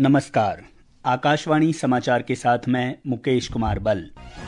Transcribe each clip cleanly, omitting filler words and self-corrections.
नमस्कार। आकाशवाणी समाचार के साथ मैं मुकेश कुमार बल।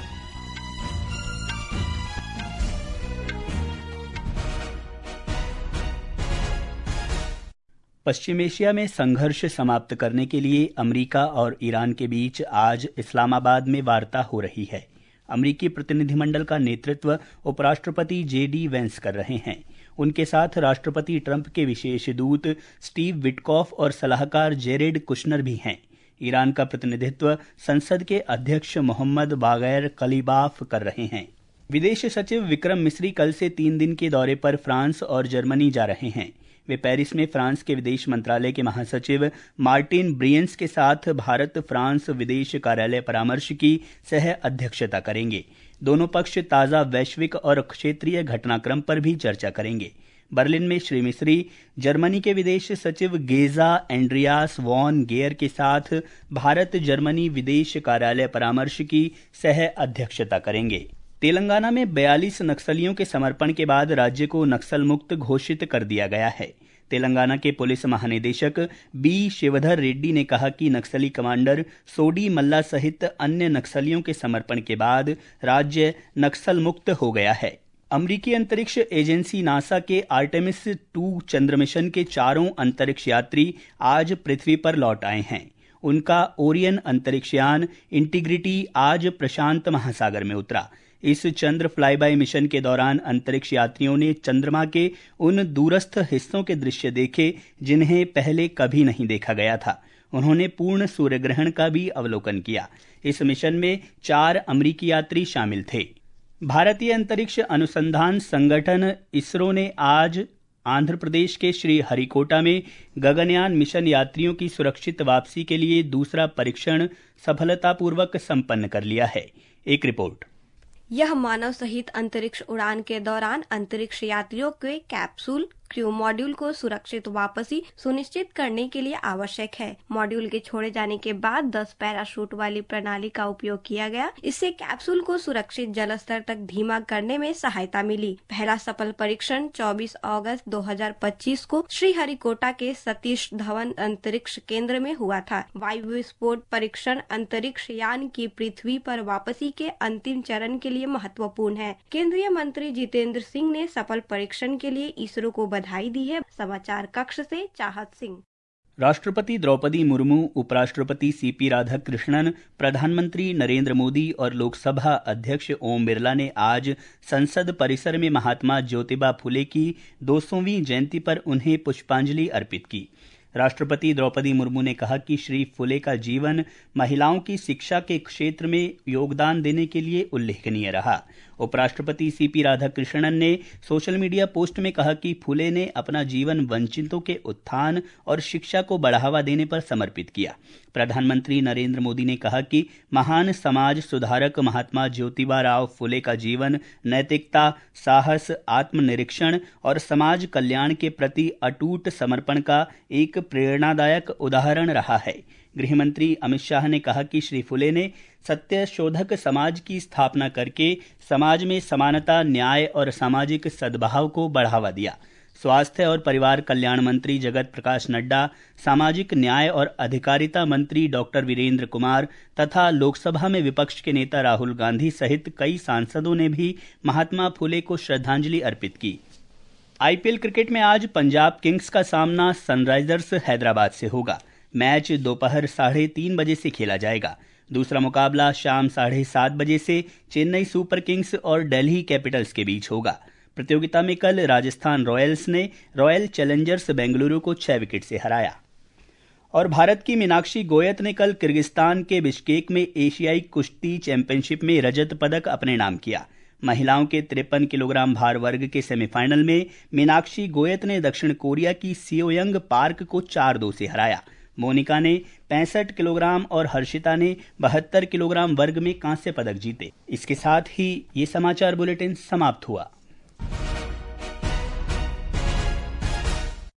पश्चिम एशिया में संघर्ष समाप्त करने के लिए अमेरिका और ईरान के बीच आज इस्लामाबाद में वार्ता हो रही है। अमेरिकी प्रतिनिधिमंडल का नेतृत्व उपराष्ट्रपति जेडी वेंस कर रहे हैं। उनके साथ राष्ट्रपति ट्रंप के विशेष दूत स्टीव विटकॉफ और सलाहकार जेरेड कुशनर भी हैं। ईरान का प्रतिनिधित्व संसद के अध्यक्ष मोहम्मद बागैर कलीबाफ कर रहे हैं। विदेश सचिव विक्रम मिस्री कल से 3 दिन के दौरे पर फ्रांस और जर्मनी जा रहे हैं। वे पेरिस में फ्रांस के विदेश मंत्रालय के महासचिव मार्टिन ब्रियंस के साथ भारत फ्रांस विदेश कार्यालय परामर्श की सह अध्यक्षता करेंगे। दोनों पक्ष ताज़ा वैश्विक और क्षेत्रीय घटनाक्रम पर भी चर्चा करेंगे। बर्लिन में श्री मिस्री जर्मनी के विदेश सचिव गेजा एंड्रियास वॉन गेयर के साथ भारत जर्मनी विदेश कार्यालय परामर्श की सह अध्यक्षता करेंगे। तेलंगाना में 42 नक्सलियों के समर्पण के बाद राज्य को नक्सल मुक्त घोषित कर दिया गया है। तेलंगाना के पुलिस महानिदेशक बी शिवधर रेड्डी ने कहा कि नक्सली कमांडर सोडी मल्ला सहित अन्य नक्सलियों के समर्पण के बाद राज्य नक्सल मुक्त हो गया है। अमेरिकी अंतरिक्ष एजेंसी नासा के आर्टेमिस 2 चंद्र मिशन के 4 अंतरिक्ष यात्री आज पृथ्वी पर लौट आए हैं। उनका ओरियन अंतरिक्ष यान इंटीग्रिटी आज प्रशांत महासागर में उतरा। इस चंद्र फ्लाईबाय मिशन के दौरान अंतरिक्ष यात्रियों ने चंद्रमा के उन दूरस्थ हिस्सों के दृश्य देखे जिन्हें पहले कभी नहीं देखा गया था। उन्होंने पूर्ण सूर्य ग्रहण का भी अवलोकन किया। इस मिशन में 4 अमेरिकी यात्री शामिल थे। भारतीय अंतरिक्ष अनुसंधान संगठन इसरो ने आज आंध्र प्रदेश के श्रीहरिकोटा में गगनयान मिशन यात्रियों की सुरक्षित वापसी के लिए दूसरा परीक्षण सफलतापूर्वक संपन्न कर लिया है। एक रिपोर्ट। यह मानव सहित अंतरिक्ष उड़ान के दौरान अंतरिक्ष यात्रियों के कैप्सूल क्रू मॉड्यूल को सुरक्षित वापसी सुनिश्चित करने के लिए आवश्यक है। मॉड्यूल के छोड़े जाने के बाद 10 पैराशूट वाली प्रणाली का उपयोग किया गया। इससे कैप्सूल को सुरक्षित जल स्तर तक धीमा करने में सहायता मिली। पहला सफल परीक्षण 24 अगस्त 2025 को श्रीहरिकोटा के सतीश धवन अंतरिक्ष केंद्र में हुआ था। वायु विस्फोट परीक्षण अंतरिक्ष यान की पृथ्वी पर वापसी के अंतिम चरण के लिए महत्वपूर्ण है। केंद्रीय मंत्री जितेंद्र सिंह ने सफल परीक्षण के लिए इसरो को बधाई दी है। समाचार कक्ष से चाहत सिंह। राष्ट्रपति द्रौपदी मुर्मू, उपराष्ट्रपति सीपी राधाकृष्णन, प्रधानमंत्री नरेंद्र मोदी और लोकसभा अध्यक्ष ओम बिरला ने आज संसद परिसर में महात्मा ज्योतिबा फुले की 200वीं जयंती पर उन्हें पुष्पांजलि अर्पित की। राष्ट्रपति द्रौपदी मुर्मू ने कहा कि श्री फुले का जीवन महिलाओं की शिक्षा के क्षेत्र में योगदान देने के लिए उल्लेखनीय रहा। उपराष्ट्रपति सीपी राधाकृष्णन ने सोशल मीडिया पोस्ट में कहा कि फुले ने अपना जीवन वंचितों के उत्थान और शिक्षा को बढ़ावा देने पर समर्पित किया। प्रधानमंत्री नरेंद्र मोदी ने कहा कि महान समाज सुधारक महात्मा ज्योतिबा राव फुले का जीवन नैतिकता, साहस, आत्मनिरीक्षण और समाज कल्याण के प्रति अटूट समर्पण का एक प्रेरणादायक उदाहरण रहा है। गृहमंत्री अमित शाह ने कहा कि श्री फुले ने सत्य शोधक समाज की स्थापना करके समाज में समानता, न्याय और सामाजिक सद्भाव को बढ़ावा दिया। स्वास्थ्य और परिवार कल्याण मंत्री जगत प्रकाश नड्डा, सामाजिक न्याय और अधिकारिता मंत्री डॉक्टर वीरेंद्र कुमार तथा लोकसभा में विपक्ष के नेता राहुल गांधी सहित कई सांसदों ने भी महात्मा फुले को श्रद्धांजलि अर्पित की। आईपीएल क्रिकेट में आज पंजाब किंग्स का सामना सनराइजर्स हैदराबाद से होगा। मैच दोपहर 3:30 बजे से खेला जाएगा। दूसरा मुकाबला शाम 7:30 बजे से चेन्नई सुपर किंग्स और दिल्ली कैपिटल्स के बीच होगा। प्रतियोगिता में कल राजस्थान रॉयल्स ने रॉयल चैलेंजर्स बेंगलुरु को 6 विकेट से हराया। और भारत की मीनाक्षी गोयत ने कल किर्गिस्तान के बिश्केक में एशियाई कुश्ती चैंपियनशिप में रजत पदक अपने नाम किया। महिलाओं के 53 किलोग्राम भार वर्ग के सेमीफाइनल में मीनाक्षी गोयत ने दक्षिण कोरिया की सियोयंग पार्क को 4-2 से हराया। मोनिका ने 65 किलोग्राम और हर्षिता ने 72 किलोग्राम वर्ग में कांस्य पदक जीते। इसके साथ ही ये समाचार बुलेटिन समाप्त हुआ।